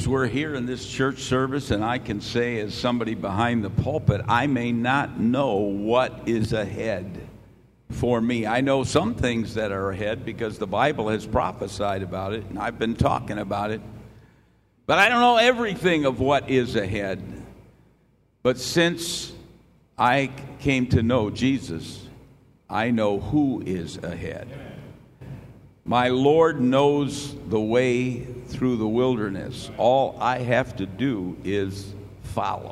Sometimes we're here in this church service, and I can say, as somebody behind the pulpit, I may not know what is ahead for me. I know some things that are ahead because the Bible has prophesied about it, and I've been talking about it. But I don't know everything of what is ahead. But since I came to know Jesus, I know who is ahead. My Lord knows the way through the wilderness. All I have to do is follow.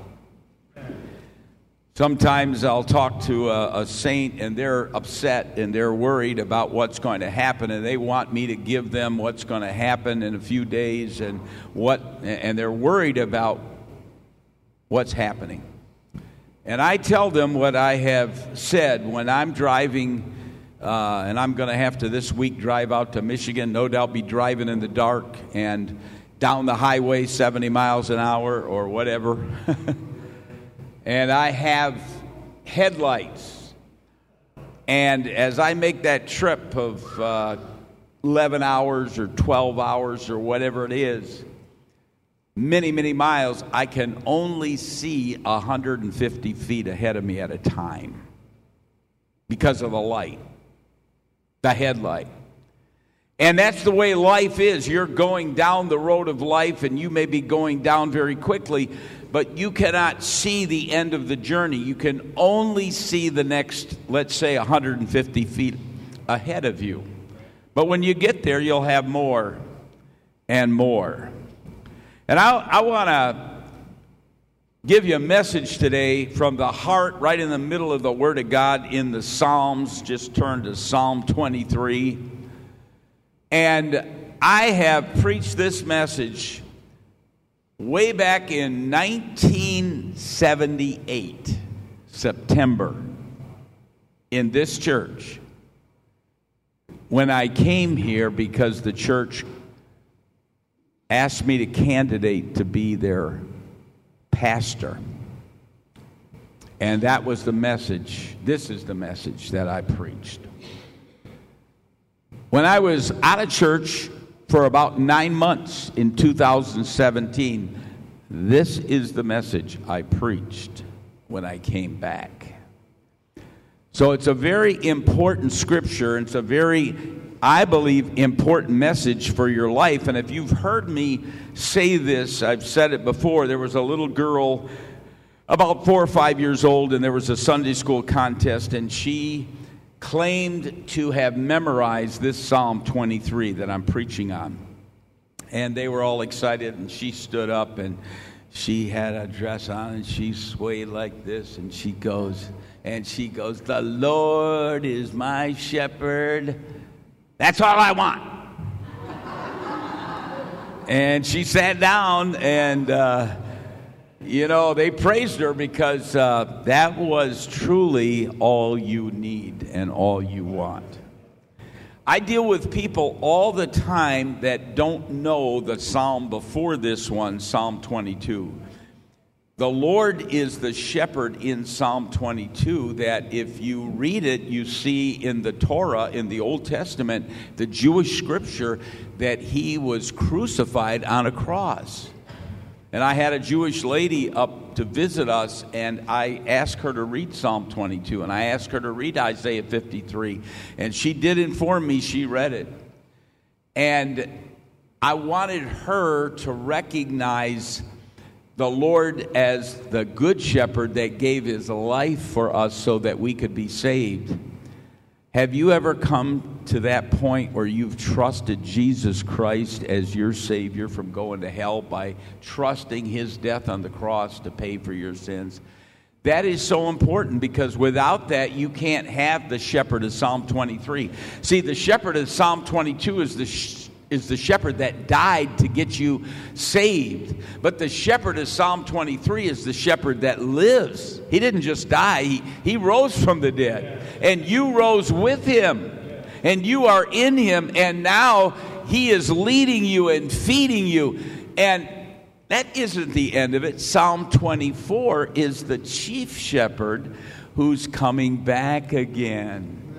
Sometimes I'll talk to a saint, and they're upset and they're worried about what's going to happen, and they want me to give them what's going to happen in a few days, and they're worried about what's happening. And I tell them what I have said when I'm driving, and I'm going to have to this week drive out to Michigan, no doubt be driving in the dark and down the highway 70 miles an hour or whatever. And I have headlights. And as I make that trip of 11 hours or 12 hours or whatever it is, many, many miles, I can only see 150 feet ahead of me at a time because of the light, the headlight. And that's the way life is. You're going down the road of life, and you may be going down very quickly, but you cannot see the end of the journey. You can only see the next, let's say, 150 feet ahead of you. But when you get there, you'll have more and more. And I want to give you a message today from the heart, right in the middle of the Word of God in the Psalms. Just turn to Psalm 23. And I have preached this message way back in 1978, September, in this church, when I came here because the church asked me to candidate to be their pastor. And that was the message. This is the message that I preached. When I was out of church for about 9 months in 2017, this is the message I preached when I came back. So it's a very important scripture, and it's a very, I believe, important message for your life. And if you've heard me say this, I've said it before. There was a little girl about 4 or 5 years old, and there was a Sunday school contest, and she claimed to have memorized this Psalm 23 that I'm preaching on. And they were all excited, and she stood up, and she had a dress on, and she swayed like this, and she goes, "The Lord is my shepherd. That's all I want." And she sat down, and they praised her because that was truly all you need and all you want. I deal with people all the time that don't know the psalm before this one, Psalm 22. The Lord is the shepherd in Psalm 22 that if you read it, you see in the Torah, in the Old Testament, the Jewish scripture, that he was crucified on a cross. And I had a Jewish lady up to visit us, and I asked her to read Psalm 22, and I asked her to read Isaiah 53, and she did inform me she read it. And I wanted her to recognize the Lord as the good shepherd that gave his life for us so that we could be saved. Have you ever come to that point where you've trusted Jesus Christ as your Savior from going to hell by trusting his death on the cross to pay for your sins? That is so important, because without that, you can't have the shepherd of Psalm 23. See, the shepherd of Psalm 22 is the shepherd that died to get you saved. But the shepherd of Psalm 23 is the shepherd that lives. He didn't just die. He rose from the dead. And you rose with him. And you are in him. And now he is leading you and feeding you. And that isn't the end of it. Psalm 24 is the chief shepherd who's coming back again.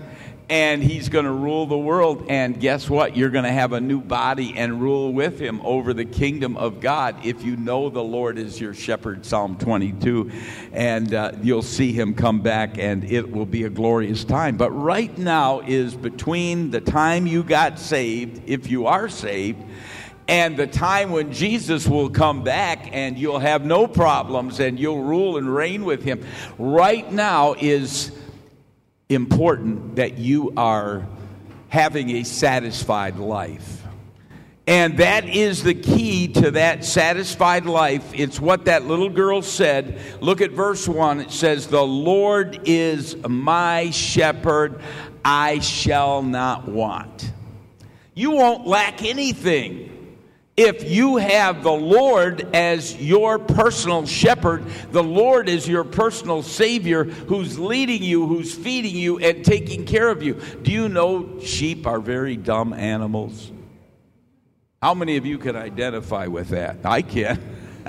And he's going to rule the world. And guess what? You're going to have a new body and rule with him over the kingdom of God if you know the Lord is your shepherd, Psalm 22. And you'll see him come back, and it will be a glorious time. But right now is between the time you got saved, if you are saved, and the time when Jesus will come back and you'll have no problems and you'll rule and reign with him. Right now is important that you are having a satisfied life. And that is the key to that satisfied life. It's what that little girl said. Look at verse 1. It says, "The Lord is my shepherd, I shall not want." You won't lack anything. If you have the Lord as your personal shepherd, the Lord is your personal Savior who's leading you, who's feeding you, and taking care of you. Do you know sheep are very dumb animals? How many of you can identify with that? I can.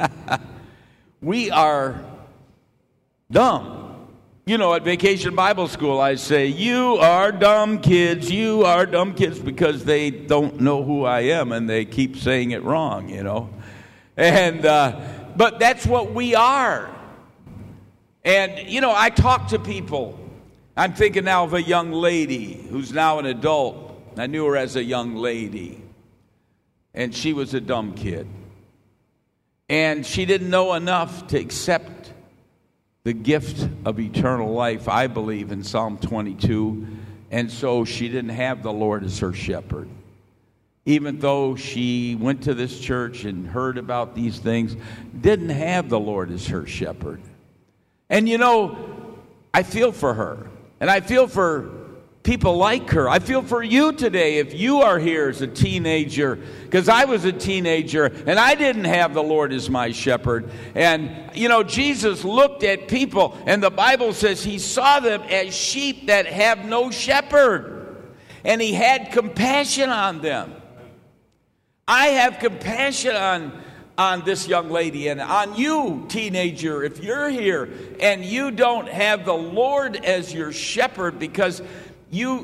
We are dumb. You know, at Vacation Bible School, I say, you are dumb kids, because they don't know who I am, and they keep saying it wrong, you know. And but that's what we are. And, you know, I talk to people. I'm thinking now of a young lady who's now an adult. I knew her as a young lady. And she was a dumb kid. And she didn't know enough to accept the gift of eternal life, I believe, in Psalm 22. And so she didn't have the Lord as her shepherd. Even though she went to this church and heard about these things, didn't have the Lord as her shepherd. And you know, I feel for her. And I feel for people like her. I feel for you today if you are here as a teenager, because I was a teenager and I didn't have the Lord as my shepherd. And, you know, Jesus looked at people, and the Bible says he saw them as sheep that have no shepherd. And he had compassion on them. I have compassion on this young lady and on you, teenager, if you're here and you don't have the Lord as your shepherd, because you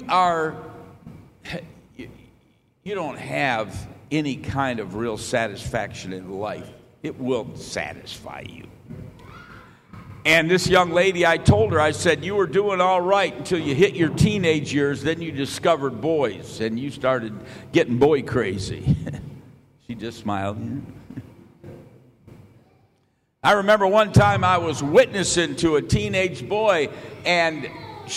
don't have any kind of real satisfaction in life. It will satisfy you. And this young lady, I told her, I said, you were doing all right until you hit your teenage years. Then you discovered boys, and you started getting boy crazy. She just smiled. I remember one time I was witnessing to a teenage boy, and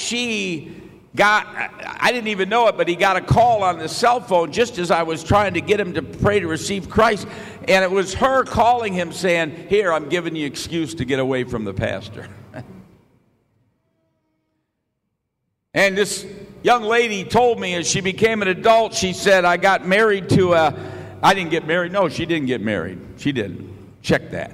I didn't even know it, but he got a call on the cell phone just as I was trying to get him to pray to receive Christ. And it was her calling him saying, here, I'm giving you an excuse to get away from the pastor. And this young lady told me as she became an adult, she said, I got married to I didn't get married. No, she didn't get married. She didn't. Check that.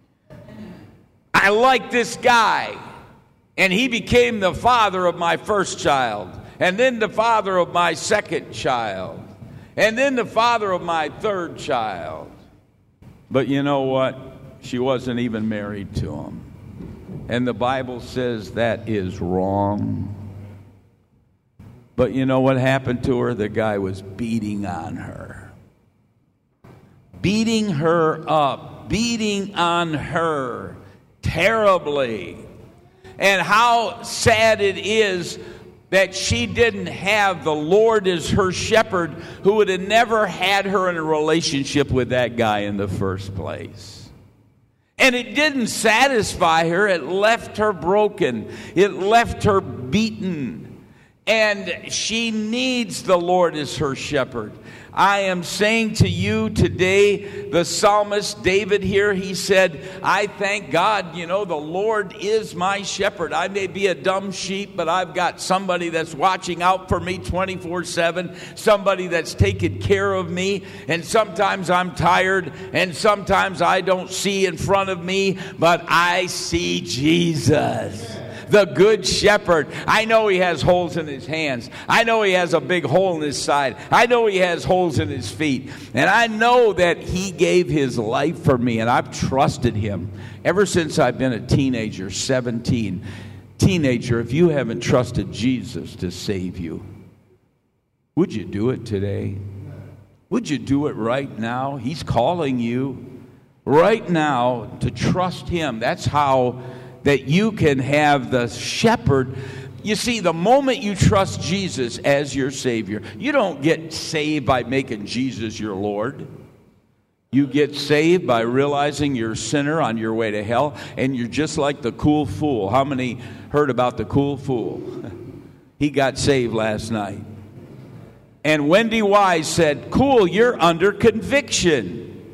I like this guy. And he became the father of my first child, and then the father of my second child, and then the father of my third child. But you know what? She wasn't even married to him. And the Bible says that is wrong. But you know what happened to her? The guy was beating on her. Beating her up. Beating on her terribly. And how sad it is that she didn't have the Lord as her shepherd, who would have never had her in a relationship with that guy in the first place. And it didn't satisfy her. It left her broken. It left her beaten. And she needs the Lord as her shepherd. I am saying to you today, the psalmist David here, he said, I thank God, the Lord is my shepherd. I may be a dumb sheep, but I've got somebody that's watching out for me 24/7, somebody that's taking care of me. And sometimes I'm tired, and sometimes I don't see in front of me, but I see Jesus. The good shepherd. I know he has holes in his hands. I know he has a big hole in his side. I know he has holes in his feet. And I know that he gave his life for me, and I've trusted him ever since I've been a teenager, 17. Teenager, if you haven't trusted Jesus to save you, would you do it today? Would you do it right now? He's calling you right now to trust Him. That's how that you can have the shepherd. You see, the moment you trust Jesus as your Savior, you don't get saved by making Jesus your Lord. You get saved by realizing you're a sinner on your way to hell, and you're just like the cool fool. How many heard about the cool fool? He got saved last night. And Wendy Wise said, "Cool, you're under conviction."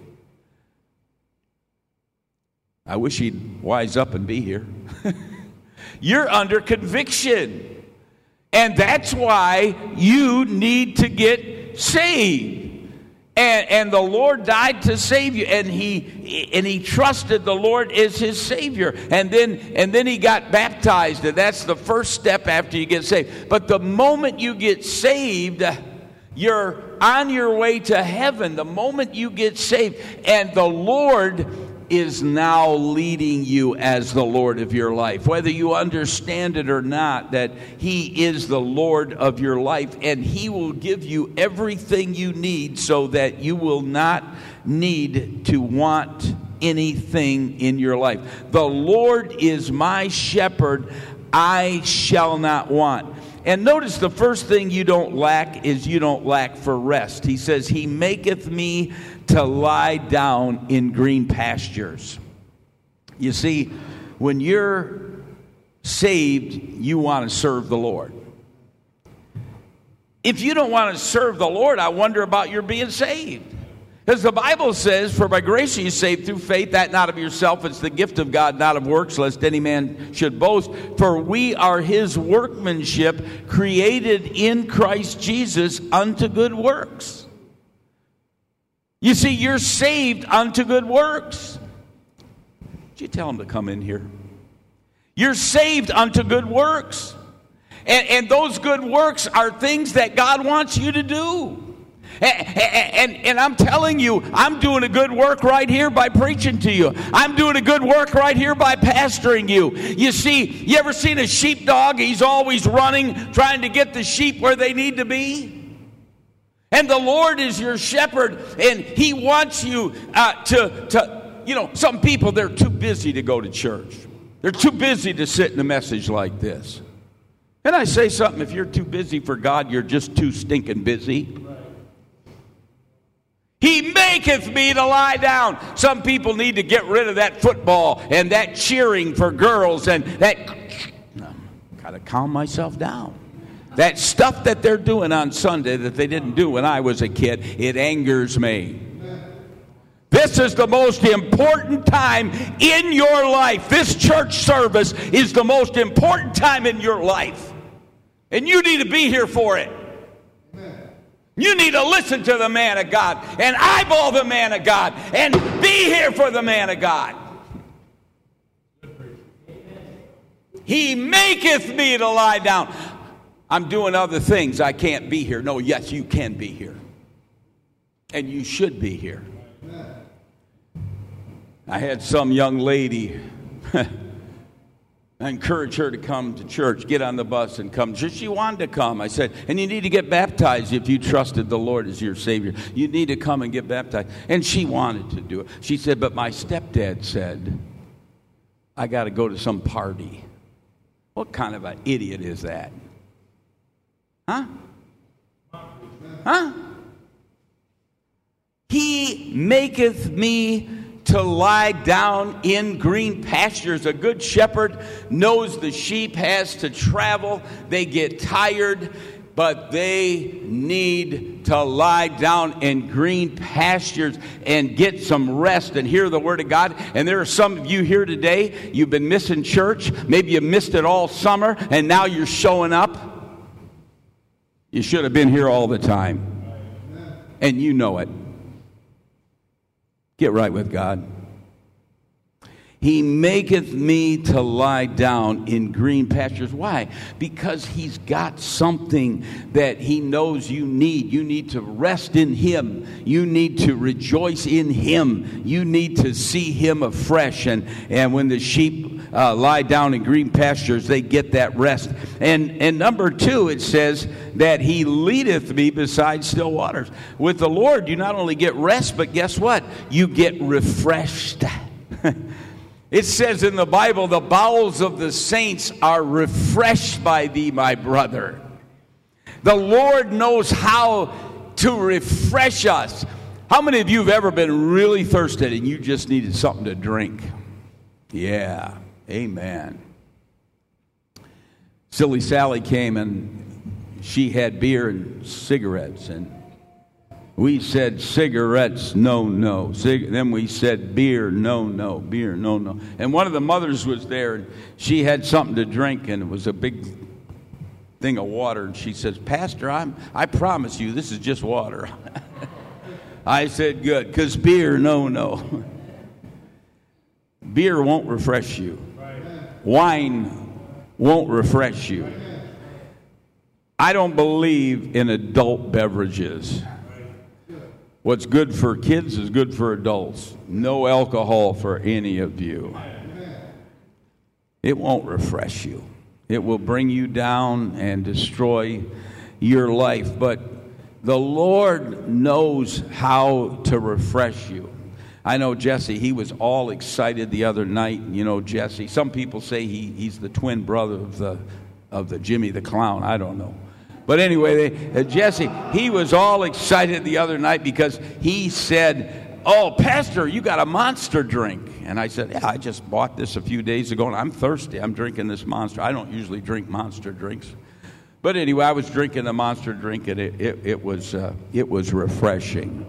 I wish he'd wise up and be here. You're under conviction. And that's why you need to get saved. And the Lord died to save you. And he trusted the Lord as his Savior. And then he got baptized. And that's the first step after you get saved. But the moment you get saved, you're on your way to heaven. The moment you get saved. And the Lord is now leading you as the Lord of your life. Whether you understand it or not, that He is the Lord of your life, and He will give you everything you need so that you will not need to want anything in your life. The Lord is my shepherd, I shall not want. And notice the first thing you don't lack is you don't lack for rest. He says, He maketh me to lie down in green pastures. You see, when you're saved, you want to serve the Lord. If you don't want to serve the Lord, I wonder about your being saved. Because the Bible says, "For by grace are you saved through faith, that not of yourself, it's the gift of God, not of works, lest any man should boast. For we are His workmanship, created in Christ Jesus unto good works." You see, you're saved unto good works. Did you tell him to come in here? You're saved unto good works. And those good works are things that God wants you to do. And I'm telling you, I'm doing a good work right here by preaching to you. I'm doing a good work right here by pastoring you. You see, you ever seen a sheepdog? He's always running, trying to get the sheep where they need to be. And the Lord is your shepherd, and He wants you to some people, they're too busy to go to church. They're too busy to sit in a message like this. And I say something, if you're too busy for God, you're just too stinking busy. He maketh me to lie down. Some people need to get rid of that football and that cheering for girls and that. Got to calm myself down. That stuff that they're doing on Sunday that they didn't do when I was a kid, it angers me. This is the most important time in your life. This church service is the most important time in your life. And you need to be here for it. You need to listen to the man of God and eyeball the man of God and be here for the man of God. He maketh me to lie down. I'm doing other things. I can't be here. No, yes, you can be here. And you should be here. I had some young lady, I encouraged her to come to church, get on the bus and come. She wanted to come. I said, and you need to get baptized if you trusted the Lord as your Savior. You need to come and get baptized. And she wanted to do it. She said, but my stepdad said, I got to go to some party. What kind of an idiot is that? Huh? Huh? He maketh me to lie down in green pastures. A good shepherd knows the sheep has to travel. They get tired, but they need to lie down in green pastures and get some rest and hear the Word of God. And there are some of you here today, you've been missing church. Maybe you missed it all summer, and now you're showing up. You should have been here all the time. And you know it. Get right with God. He maketh me to lie down in green pastures. Why? Because He's got something that He knows you need. You need to rest in Him. You need to rejoice in Him. You need to see Him afresh. And when the sheep lie down in green pastures, they get that rest. And number 2, it says that he leadeth me beside still waters. With the Lord, you not only get rest, but guess what? You get refreshed. It says in the Bible, the bowels of the saints are refreshed by thee, my brother. The Lord knows how to refresh us. How many of you have ever been really thirsty and you just needed something to drink? Yeah, amen. Silly Sally came and she had beer and cigarettes, and we said cigarettes, no. Then we said beer, no, beer, no. And one of the mothers was there, and she had something to drink, and it was a big thing of water. And she says, Pastor, I promise you this is just water. I said, good, because beer, no. Beer won't refresh you. Wine won't refresh you. I don't believe in adult beverages. What's good for kids is good for adults. No alcohol for any of you. It won't refresh you. It will bring you down and destroy your life. But the Lord knows how to refresh you. I know Jesse, he was all excited the other night. You know Jesse. Some people say he's the twin brother of the Jimmy the Clown. I don't know. But anyway, Jesse, he was all excited the other night because he said, oh, Pastor, you got a Monster drink. And I said, yeah, I just bought this a few days ago, and I'm thirsty. I'm drinking this Monster. I don't usually drink Monster drinks. But anyway, I was drinking the Monster drink, and it was refreshing.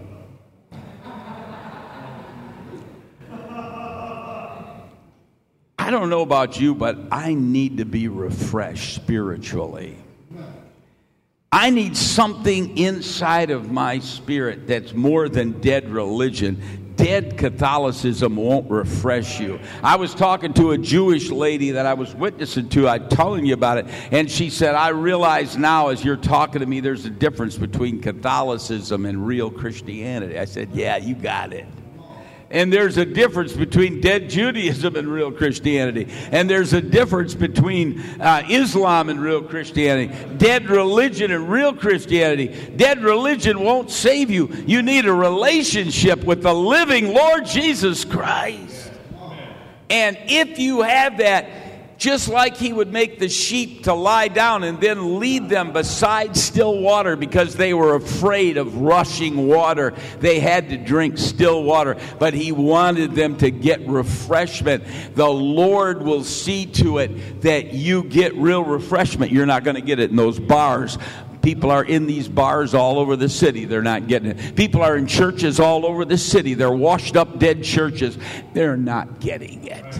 I don't know about you, but I need to be refreshed spiritually. I need something inside of my spirit that's more than dead religion. Dead Catholicism won't refresh you. I was talking to a Jewish lady that I was witnessing to. I'm telling you about it. And she said, I realize now as you're talking to me, there's a difference between Catholicism and real Christianity. I said, yeah, you got it. And there's a difference between dead Judaism and real Christianity. And there's a difference between Islam and real Christianity. Dead religion and real Christianity. Dead religion won't save you. You need a relationship with the living Lord Jesus Christ. And if you have that, just like he would make the sheep to lie down and then lead them beside still water because they were afraid of rushing water. They had to drink still water, but he wanted them to get refreshment. The Lord will see to it that you get real refreshment. You're not going to get it in those bars. People are in these bars all over the city. They're not getting it. People are in churches all over the city. They're washed up dead churches. They're not getting it.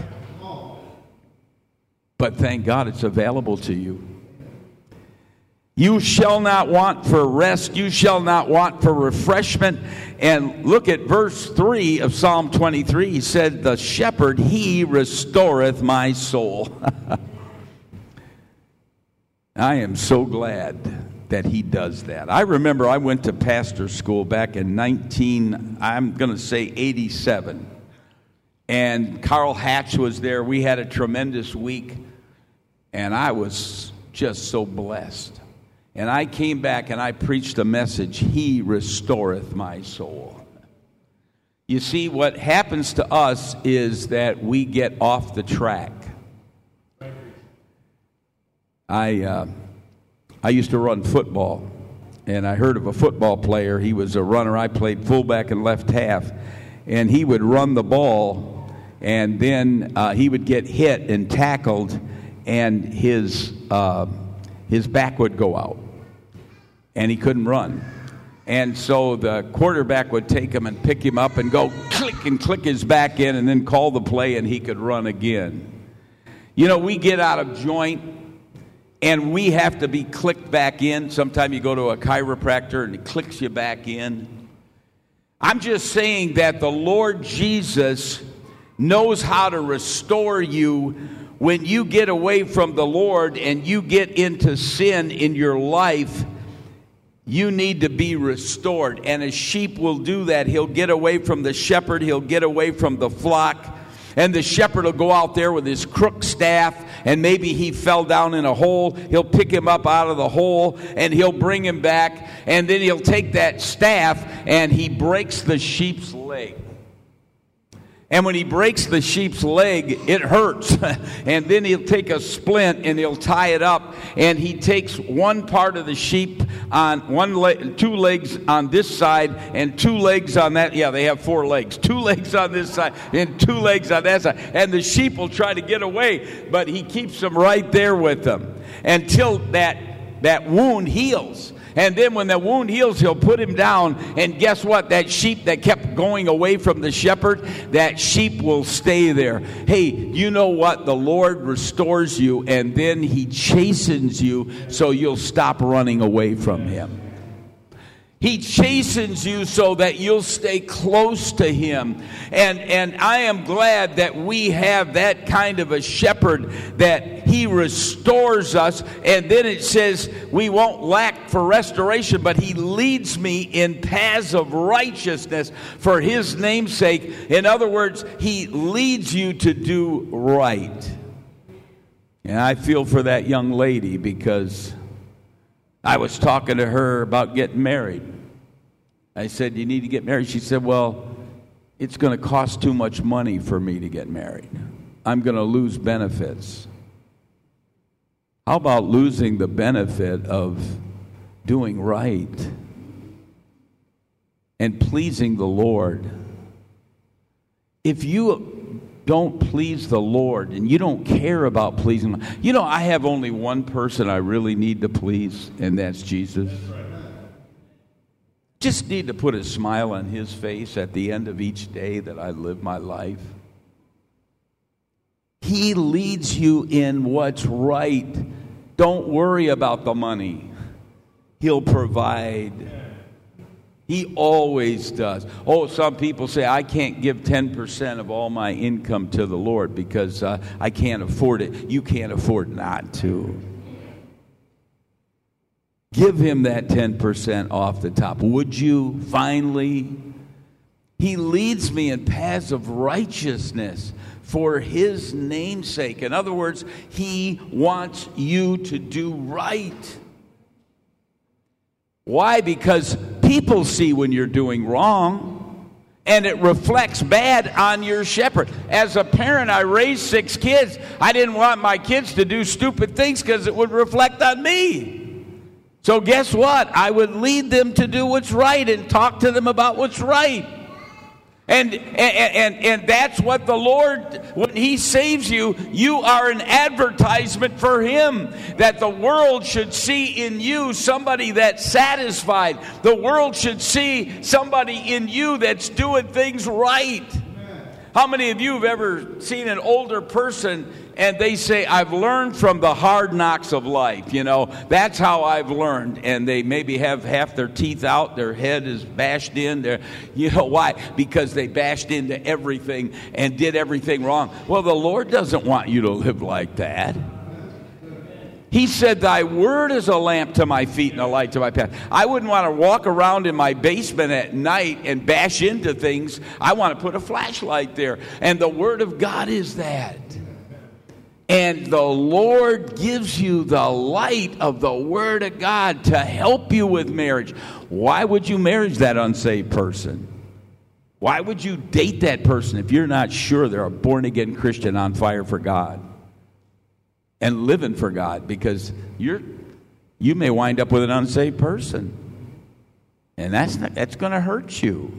But thank God it's available to you. You shall not want for rest. You shall not want for refreshment. And look at verse 3 of Psalm 23. He said, the shepherd, he restoreth my soul. I am so glad that he does that. I remember I went to pastor school back in 87. And Carl Hatch was there. We had a tremendous week. And I was just so blessed. And I came back and I preached a message, he restoreth my soul. You see, what happens to us is that we get off the track. I used to run football. And I heard of a football player. He was a runner. I played fullback and left half. And he would run the ball. And then he would get hit and tackled. And his back would go out, and he couldn't run. And so the quarterback would take him and pick him up and go click his back in and then call the play, and he could run again. You know, we get out of joint, and we have to be clicked back in. Sometimes you go to a chiropractor, and he clicks you back in. I'm just saying that the Lord Jesus knows how to restore you. When you get away from the Lord and you get into sin in your life, you need to be restored. And a sheep will do that. He'll get away from the shepherd. He'll get away from the flock. And the shepherd will go out there with his crook staff, and maybe he fell down in a hole. He'll pick him up out of the hole, and he'll bring him back. And then he'll take that staff, and he breaks the sheep's leg. And when he breaks the sheep's leg, it hurts. And then he'll take a splint and he'll tie it up. And he takes one part of the sheep on one leg, 2 legs on this side and 2 legs on that. Yeah, they have 4 legs. 2 legs on this side and 2 legs on that side. And the sheep will try to get away, but he keeps them right there with them until that wound heals. And then when the wound heals, he'll put him down. And guess what? That sheep that kept going away from the shepherd, that sheep will stay there. Hey, you know what? The Lord restores you, and then he chastens you so you'll stop running away from him. He chastens you so that you'll stay close to him. And I am glad that we have that kind of a shepherd, that he restores us. And then it says we won't lack for restoration, but he leads me in paths of righteousness for his name's sake. In other words, he leads you to do right. And I feel for that young lady, because I was talking to her about getting married. I said, you need to get married. She said, well, it's going to cost too much money for me to get married. I'm going to lose benefits. How about losing the benefit of doing right and pleasing the Lord? If you don't please the Lord and you don't care about pleasing him, you know, I have only one person I really need to please, and that's Jesus. Just need to put a smile on his face at the end of each day that I live my life. He leads you in what's right. Don't worry about the money. He'll provide. He always does. Oh, some people say, I can't give 10% of all my income to the Lord because I can't afford it. You can't afford not to. Give him that 10% off the top. Would you finally? He leads me in paths of righteousness for his name's sake. In other words, he wants you to do right. Why? Because people see when you're doing wrong, and it reflects bad on your shepherd. As a parent, I raised 6 kids. I didn't want my kids to do stupid things because it would reflect on me. So guess what? I would lead them to do what's right and talk to them about what's right. And that's what the Lord, when he saves you, you are an advertisement for him. That the world should see in you somebody that's satisfied. The world should see somebody in you that's doing things right. How many of you have ever seen an older person and they say, I've learned from the hard knocks of life, you know, that's how I've learned. And they maybe have half their teeth out, their head is bashed in. You know why? Because they bashed into everything and did everything wrong. Well, the Lord doesn't want you to live like that. He said, thy word is a lamp to my feet and a light to my path. I wouldn't want to walk around in my basement at night and bash into things. I want to put a flashlight there. And the word of God is that. And the Lord gives you the light of the word of God to help you with marriage. Why would you marry that unsaved person? Why would you date that person if you're not sure they're a born-again Christian on fire for God and living for God? Because you may wind up with an unsaved person, and that's going to hurt you.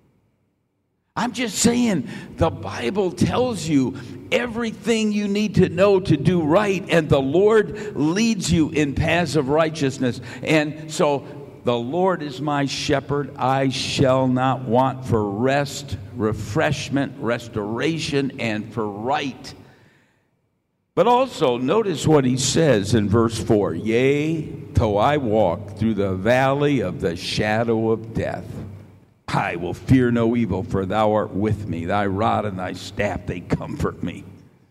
I'm just saying, the Bible tells you everything you need to know to do right, and the Lord leads you in paths of righteousness. And so the Lord is my shepherd, I shall not want for rest, refreshment, restoration, and for right. But also, notice what he says in verse 4. Yea, though I walk through the valley of the shadow of death, I will fear no evil, for thou art with me. Thy rod and thy staff, they comfort me.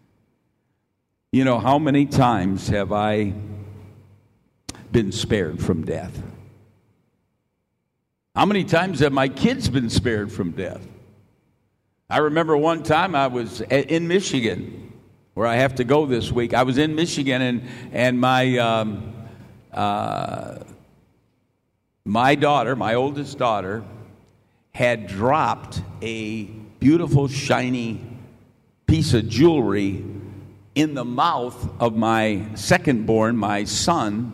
You know, how many times have I been spared from death? How many times have my kids been spared from death? I remember one time I was in Michigan, where I have to go this week. I was in Michigan, and my my daughter, my oldest daughter, had dropped a beautiful, shiny piece of jewelry in the mouth of my second-born, my son.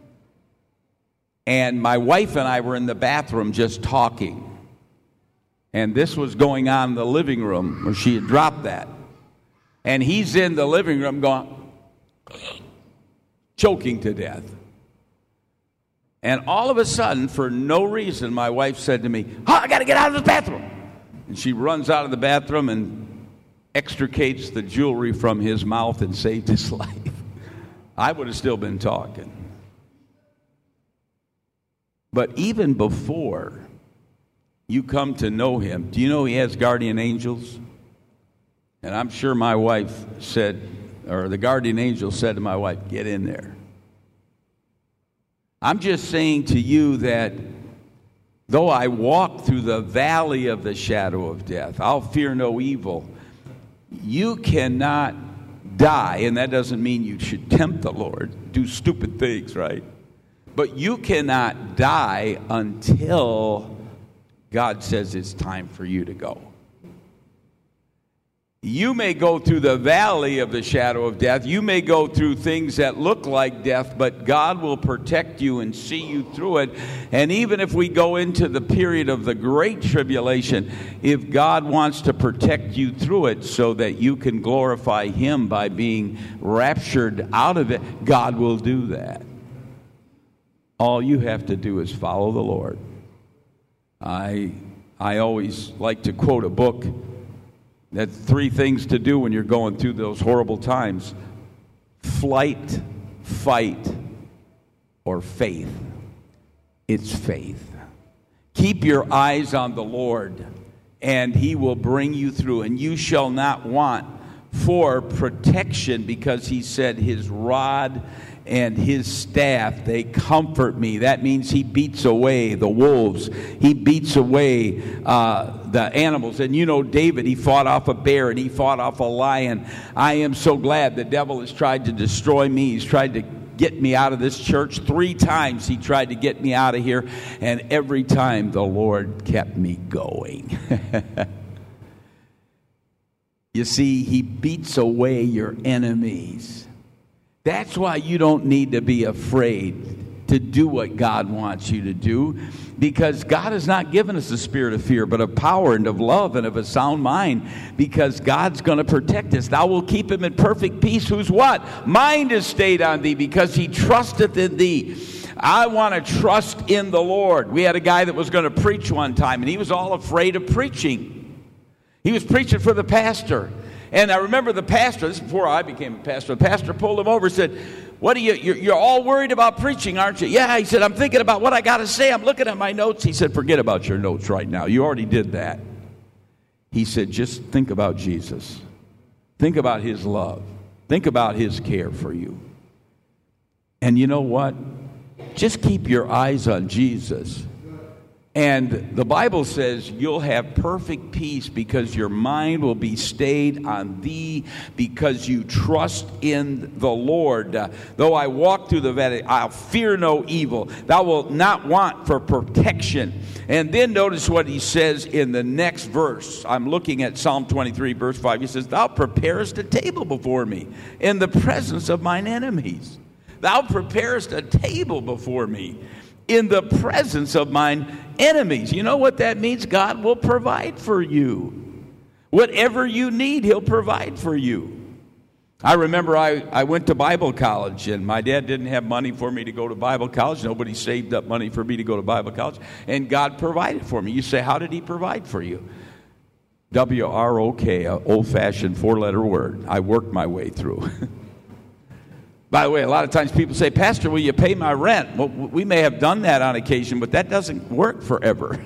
And my wife and I were in the bathroom just talking. And this was going on in the living room where she had dropped that. And he's in the living room going, choking to death. And all of a sudden, for no reason, my wife said to me, I got to get out of this bathroom. And she runs out of the bathroom and extricates the jewelry from his mouth and saved his life. I would have still been talking. But even before you come to know him, do you know he has guardian angels? And I'm sure my wife said, or the guardian angel said to my wife, get in there. I'm just saying to you that though I walk through the valley of the shadow of death, I'll fear no evil. You cannot die, and that doesn't mean you should tempt the Lord, do stupid things, right? But you cannot die until God says it's time for you to go. You may go through the valley of the shadow of death. You may go through things that look like death, but God will protect you and see you through it. And even if we go into the period of the great tribulation, if God wants to protect you through it so that you can glorify Him by being raptured out of it, God will do that. All you have to do is follow the Lord. I always like to quote a book. That's 3 things to do when you're going through those horrible times: flight, fight, or faith. It's faith. Keep your eyes on the Lord, and He will bring you through. And you shall not want for protection, because He said His rod and His staff, they comfort me. That means He beats away the wolves. He beats away the animals. And you know David, he fought off a bear and he fought off a lion. I am so glad the devil has tried to destroy me. He's tried to get me out of this church. 3 times he tried to get me out of here. And every time the Lord kept me going. You see, He beats away your enemies. That's why you don't need to be afraid to do what God wants you to do, because God has not given us a spirit of fear, but of power and of love and of a sound mind, because God's going to protect us. Thou wilt keep him in perfect peace, whose what? Mind is stayed on thee, because he trusteth in thee. I want to trust in the Lord. We had a guy that was going to preach one time, and he was all afraid of preaching. He was preaching for the pastor. And I remember the pastor, this is before I became a pastor, the pastor pulled him over and said, "What are you're all worried about preaching, aren't you?" "Yeah," he said, "I'm thinking about what I got to say. I'm looking at my notes." He said, "Forget about your notes right now. You already did that." He said, "Just think about Jesus. Think about His love. Think about His care for you. And you know what? Just keep your eyes on Jesus. And the Bible says you'll have perfect peace, because your mind will be stayed on thee, because you trust in the Lord. Though I walk through the valley, I'll fear no evil. Thou wilt not want for protection." And then notice what he says in the next verse. I'm looking at Psalm 23, verse 5. He says, "Thou preparest a table before me in the presence of mine enemies." Thou preparest a table before me in the presence of mine enemies. You know what that means? God will provide for you. Whatever you need, He'll provide for you. I remember I went to Bible college, and my dad didn't have money for me to go to Bible college. Nobody saved up money for me to go to Bible college. And God provided for me. You say, how did He provide for you? W-R-O-K, an old-fashioned 4-letter word. I worked my way through. By the way, a lot of times people say, "Pastor, will you pay my rent?" Well, we may have done that on occasion, but that doesn't work forever.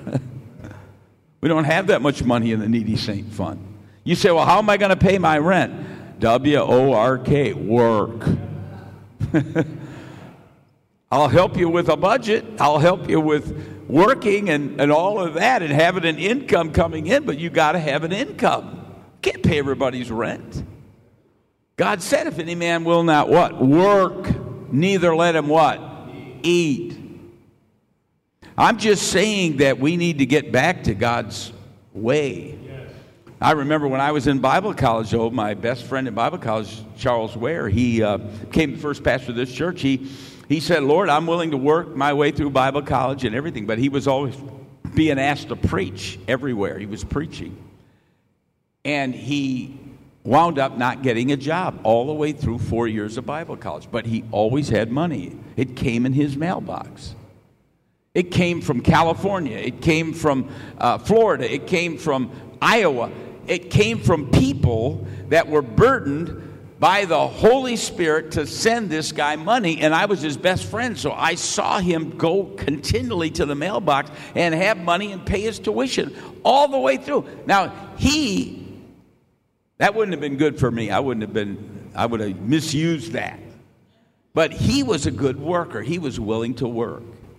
We don't have that much money in the Needy Saint Fund. You say, "Well, how am I going to pay my rent?" W-O-R-K, work. I'll help you with a budget. I'll help you with working and all of that and having an income coming in, but you got to have an income. You can't pay everybody's rent. God said, if any man will not what? Work, neither let him what? Eat. I'm just saying that we need to get back to God's way. Yes. I remember when I was in Bible college, my best friend in Bible college, Charles Ware, he became the first pastor of this church. He said, Lord, I'm willing to work my way through Bible college and everything, but he was always being asked to preach everywhere. He was preaching. And he wound up not getting a job all the way through 4 years of Bible college, but he always had money. It came in his mailbox. It came from California. It came from Florida. It came from Iowa. It came from people that were burdened by the Holy Spirit to send this guy money, and I was his best friend, so I saw him go continually to the mailbox and have money and pay his tuition all the way through. Now, that wouldn't have been good for me. I would have misused that. But he was a good worker. He was willing to work.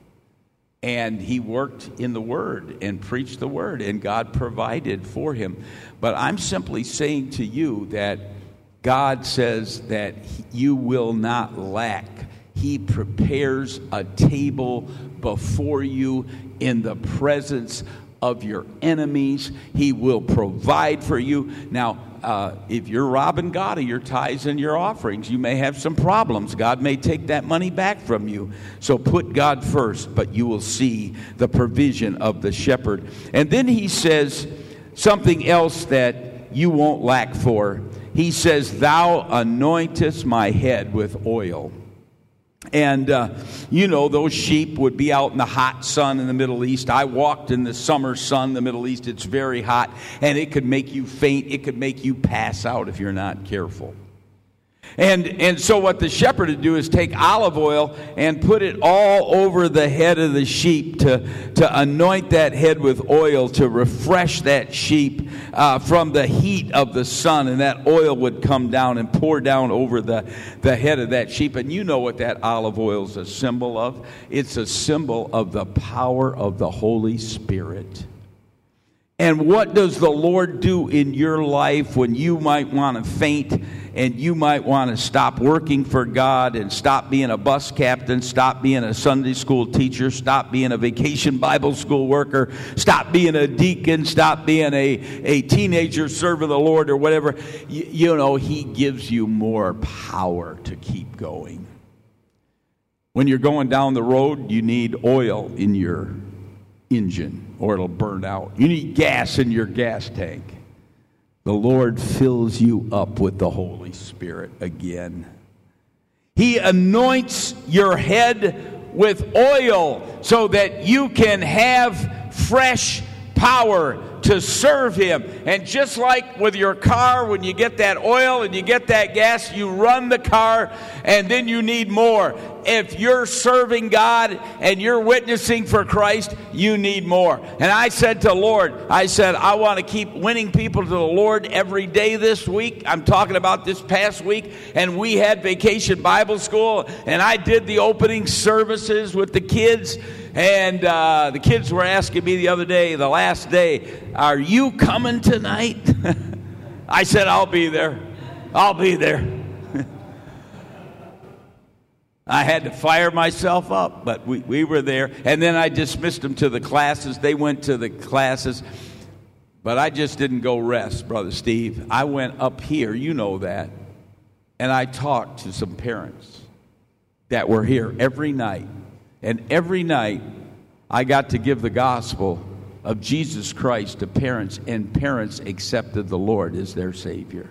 And he worked in the Word and preached the Word, and God provided for him. But I'm simply saying to you that God says that you will not lack. He prepares a table before you in the presence of your enemies. He will provide for you. Now, if you're robbing God of your tithes and your offerings, you may have some problems. God may take that money back from you. So put God first, but you will see the provision of the shepherd. And then he says something else that you won't lack for. He says, thou anointest my head with oil. And, those sheep would be out in the hot sun in the Middle East. I walked in the summer sun in the Middle East. It's very hot, and it could make you faint. It could make you pass out if you're not careful. And so what the shepherd would do is take olive oil and put it all over the head of the sheep to anoint that head with oil to refresh that sheep from the heat of the sun. And that oil would come down and pour down over the head of that sheep. And you know what that olive oil is a symbol of? It's a symbol of the power of the Holy Spirit. And what does the Lord do in your life when you might want to faint and you might want to stop working for God and stop being a bus captain, stop being a Sunday school teacher, stop being a vacation Bible school worker, stop being a deacon, stop being a teenager serving the Lord or whatever? He gives you more power to keep going. When you're going down the road, you need oil in your engine or it'll burn out. You need gas in your gas tank. The Lord fills you up with the Holy Spirit again. He anoints your head with oil so that you can have fresh power to serve Him. And just like with your car, when you get that oil and you get that gas, you run the car and then you need more. If you're serving God and you're witnessing for Christ, you need more. And I said to the Lord, I want to keep winning people to the Lord every day this week. I'm talking about this past week. And we had Vacation Bible School, and I did the opening services with the kids. And the kids were asking me the other day, the last day, are you coming tonight? I said, I'll be there. I'll be there. I had to fire myself up, but we were there. And then I dismissed them to the classes. They went to the classes. But I just didn't go rest, Brother Steve. I went up here, you know that, and I talked to some parents that were here every night. And every night, I got to give the gospel of Jesus Christ to parents, and parents accepted the Lord as their Savior.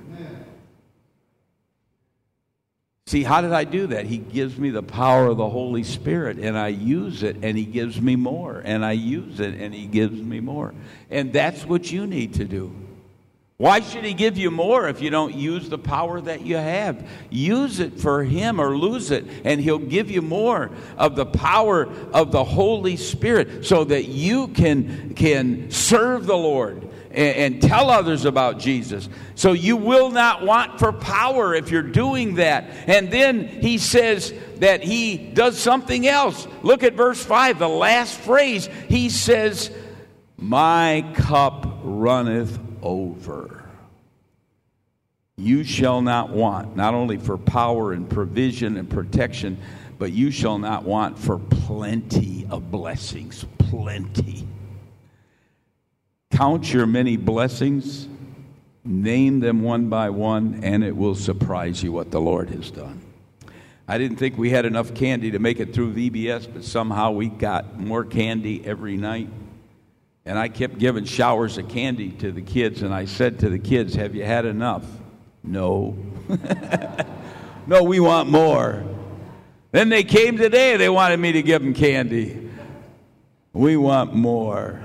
See, how did I do that? He gives me the power of the Holy Spirit, and I use it, and He gives me more. And I use it, and He gives me more. And that's what you need to do. Why should He give you more if you don't use the power that you have? Use it for Him or lose it, and He'll give you more of the power of the Holy Spirit so that you can serve the Lord and tell others about Jesus. So you will not want for power if you're doing that. And then he says that he does something else. Look at verse 5, the last phrase. He says, my cup runneth over. You shall not want, not only for power and provision and protection, but you shall not want for plenty of blessings. Plenty. Count your many blessings, name them one by one, and it will surprise you what the Lord has done. I didn't think we had enough candy to make it through VBS, but somehow we got more candy every night. And I kept giving showers of candy to the kids, and I said to the kids, have you had enough? No. No, we want more. Then they came today, they wanted me to give them candy. We want more.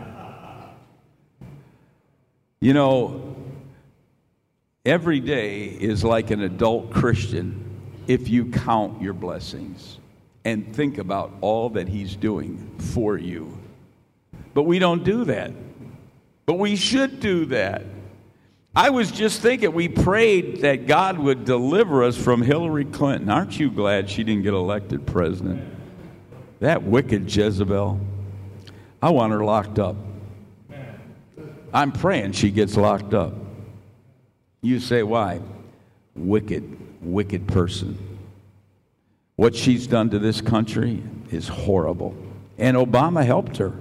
You know, every day is like an adult Christian if you count your blessings and think about all that he's doing for you. But we don't do that. But we should do that. I was just thinking, we prayed that God would deliver us from Hillary Clinton. Aren't you glad she didn't get elected president? That wicked Jezebel. I want her locked up. I'm praying she gets locked up. You say, why? Wicked person. What she's done to this country is horrible. And Obama helped her.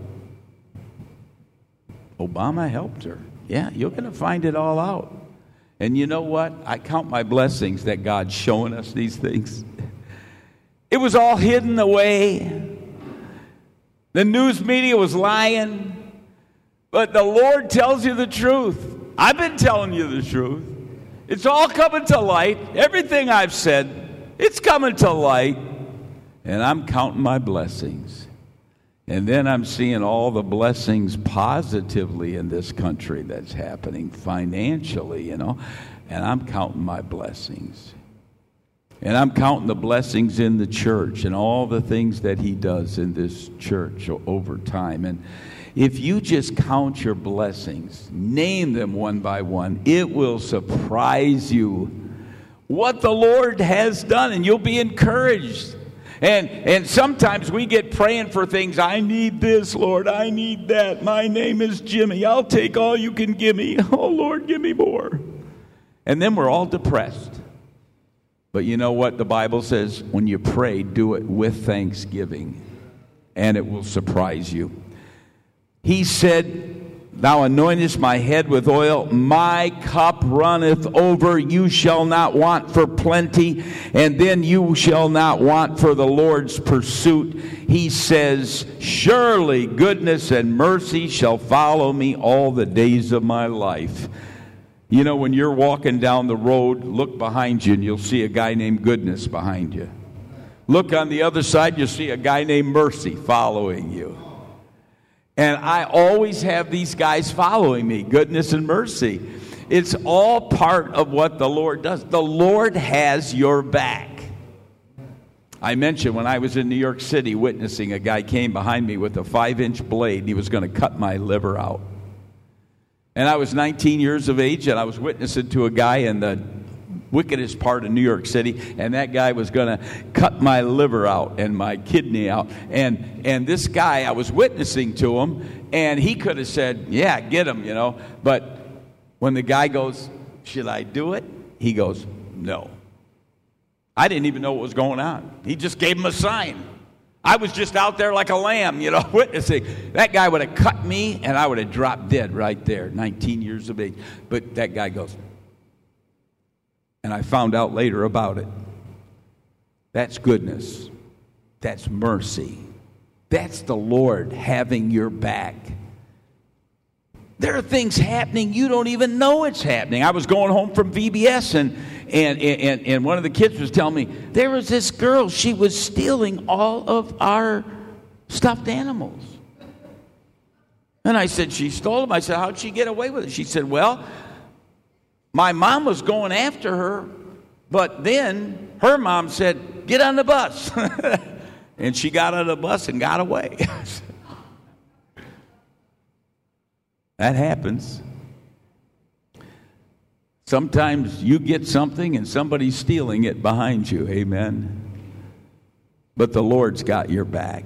Obama helped her. Yeah, you're going to find it all out. And you know what? I count my blessings that God's showing us these things. It was all hidden away. The news media was lying. But the Lord tells you the truth. I've been telling you the truth. It's all coming to light. Everything I've said, it's coming to light. And I'm counting my blessings. And then I'm seeing all the blessings positively in this country that's happening financially, And I'm counting my blessings. And I'm counting the blessings in the church and all the things that he does in this church over time. And if you just count your blessings, name them one by one, it will surprise you what the Lord has done, and you'll be encouraged. And sometimes we get praying for things. I need this, Lord. I need that. My name is Jimmy. I'll take all you can give me. Oh, Lord, give me more. And then we're all depressed. But you know what the Bible says? When you pray, do it with thanksgiving, and it will surprise you. He said, thou anointest my head with oil, my cup runneth over, you shall not want for plenty, and then you shall not want for the Lord's pursuit. He says, surely goodness and mercy shall follow me all the days of my life. You know, when you're walking down the road, look behind you and you'll see a guy named Goodness behind you. Look on the other side, you'll see a guy named Mercy following you. And I always have these guys following me, goodness and mercy. It's all part of what the Lord does. The Lord has your back. I mentioned when I was in New York City witnessing, a guy came behind me with a 5-inch blade. He was going to cut my liver out. And I was 19 years of age, and I was witnessing to a guy in the wickedest part of New York City, and that guy was going to cut my liver out and my kidney out. And this guy, I was witnessing to him, and he could have said, yeah, get him, But when the guy goes, should I do it? He goes, no. I didn't even know what was going on. He just gave him a sign. I was just out there like a lamb, witnessing. That guy would have cut me, and I would have dropped dead right there, 19 years of age. But that guy goes, and I found out later about it. That's goodness. That's mercy. That's the Lord having your back. There are things happening you don't even know it's happening. I was going home from VBS, and one of the kids was telling me, there was this girl, she was stealing all of our stuffed animals. And I said, she stole them? I said, how'd she get away with it? She said, well, my mom was going after her, but then her mom said, get on the bus. And she got on the bus and got away. That happens. Sometimes you get something and somebody's stealing it behind you. Amen. But the Lord's got your back.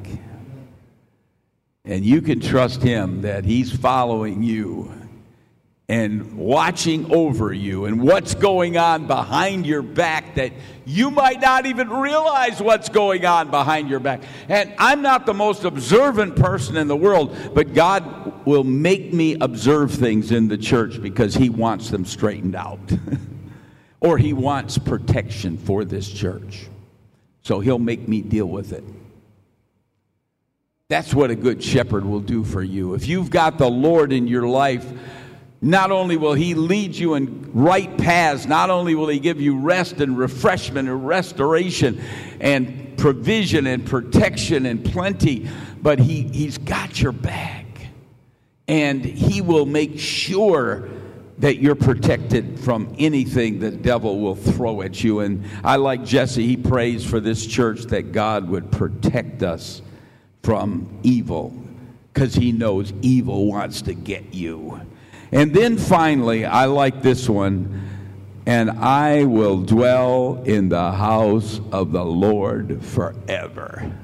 And you can trust Him that He's following you and watching over you and what's going on behind your back that you might not even realize what's going on behind your back. And I'm not the most observant person in the world, but God will make me observe things in the church because He wants them straightened out. Or He wants protection for this church. So He'll make me deal with it. That's what a good shepherd will do for you. If you've got the Lord in your life, not only will He lead you in right paths, not only will He give you rest and refreshment and restoration and provision and protection and plenty, but He's got your back. And He will make sure that you're protected from anything the devil will throw at you. And I like Jesse, he prays for this church that God would protect us from evil, because he knows evil wants to get you. And then finally, I like this one, and I will dwell in the house of the Lord forever.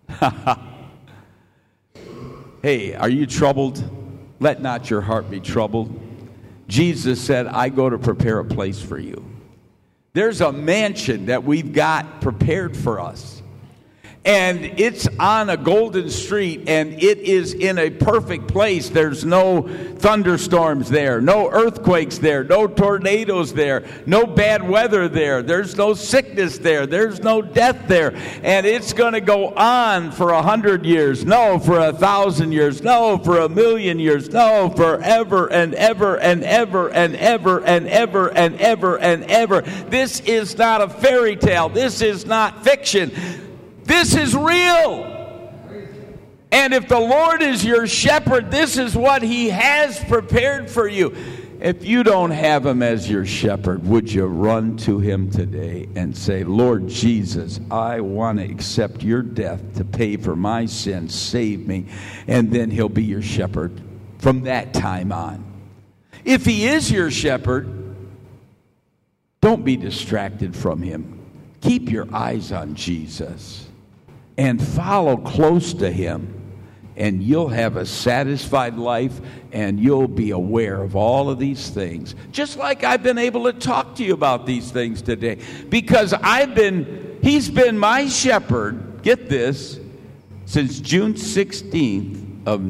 Hey, are you troubled? Let not your heart be troubled. Jesus said, I go to prepare a place for you. There's a mansion that we've got prepared for us. And it's on a golden street, and it is in a perfect place. There's no thunderstorms there, no earthquakes there, no tornadoes there, no bad weather there. There's no sickness there. There's no death there. And it's going to go on for 100 years. No, for 1,000 years. No, for 1,000,000 years. No, forever and ever and ever and ever and ever and ever and ever. This is not a fairy tale. This is not fiction. This is real. And if the Lord is your shepherd, this is what He has prepared for you. If you don't have Him as your shepherd, would you run to Him today and say, Lord Jesus, I want to accept your death to pay for my sins. Save me. And then He'll be your shepherd from that time on. If He is your shepherd, don't be distracted from Him. Keep your eyes on Jesus. And follow close to Him, and you'll have a satisfied life, and you'll be aware of all of these things. Just like I've been able to talk to you about these things today. Because He's been my shepherd, get this, since June 16th of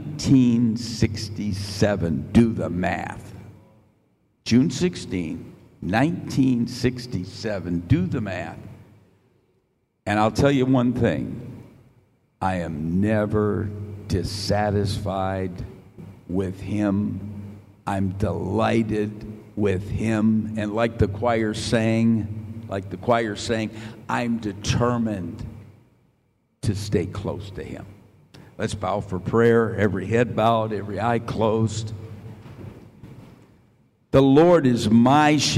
1967. Do the math. June 16th, 1967. Do the math. And I'll tell you one thing, I am never dissatisfied with Him. I'm delighted with Him. And like the choir sang, I'm determined to stay close to Him. Let's bow for prayer, every head bowed, every eye closed. The Lord is my shepherd.